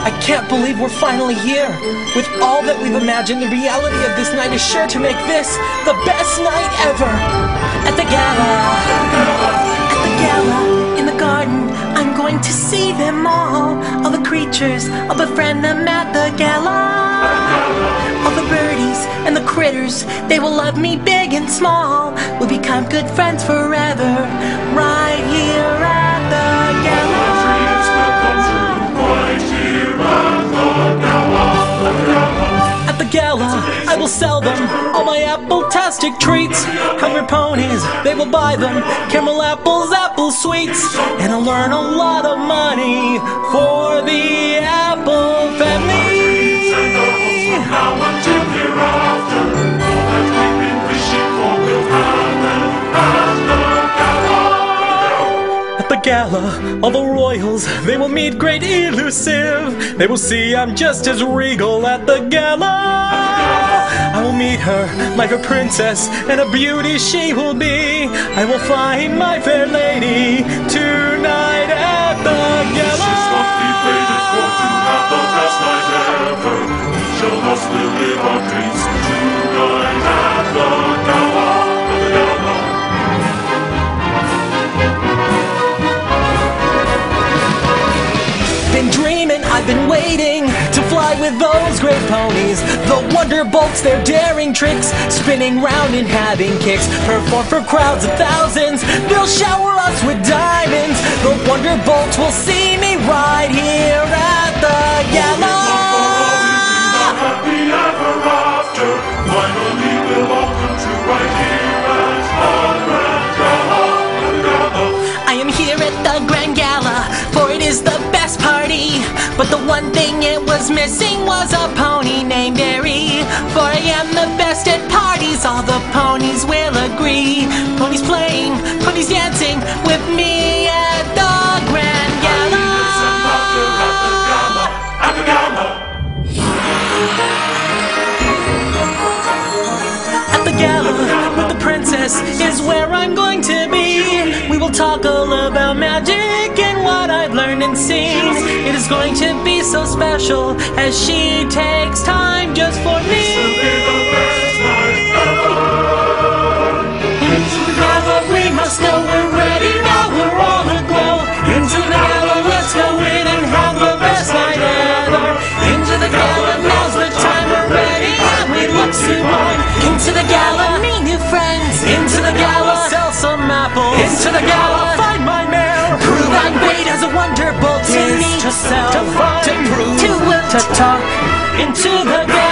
I can't believe we're finally here. With all that we've imagined, the reality of this night is sure to make this the best night ever. At the gala, in the garden, I'm going to see them all. All the creatures, I'll befriend them at the gala. All the birdies and the critters, they will love me big and small. We'll become good friends forever, right here at the gala. At the gala, I will sell them all my apple-tastic treats. Hungry ponies, they will buy them, caramel apples, apple sweets. And I'll earn a lot of money for the Apple family. At the gala, all the royals, they will meet great elusive. They will see I'm just as regal at the gala. I will meet her like a princess, and a beauty she will be. I will find my fair lady tonight at the gala. She's softly waited for to have the best night ever. Each of us will live our dreams tonight at the gala. Been dreaming, I've been waiting to fly with those great ponies. The Wonderbolts, their daring tricks, spinning round and having kicks, perform for crowds of thousands. They'll shower us with diamonds. The Wonderbolts will see me right here at the gala. Happy ever after. Finally we'll all come to right here at the Grand Gala. I am here at the Grand Gala, for it is the best party. But the one thing it was missing was a pony named Airy. For I am the best at parties, all the ponies will agree. Ponies playing, ponies dancing with me at the Grand Gala. At the gala. At the gala, with the princess, is where I'm going to be. We will talk all about magic and what I've learned and seen. It is going to be so special as she takes time just for me. Into the gala, we must go, we're ready now, we're all aglow. Into the gala, let's go in and have the best night ever. Into the gala, now's the time, we're ready and we look sublime. Into the gala, meet new friends. Into the gala, sell some apples. Into the gala, find my mare. Prove I'm great as a Wonderbolt. To meet, to sell, to find, to prove, to talk. Into the gala.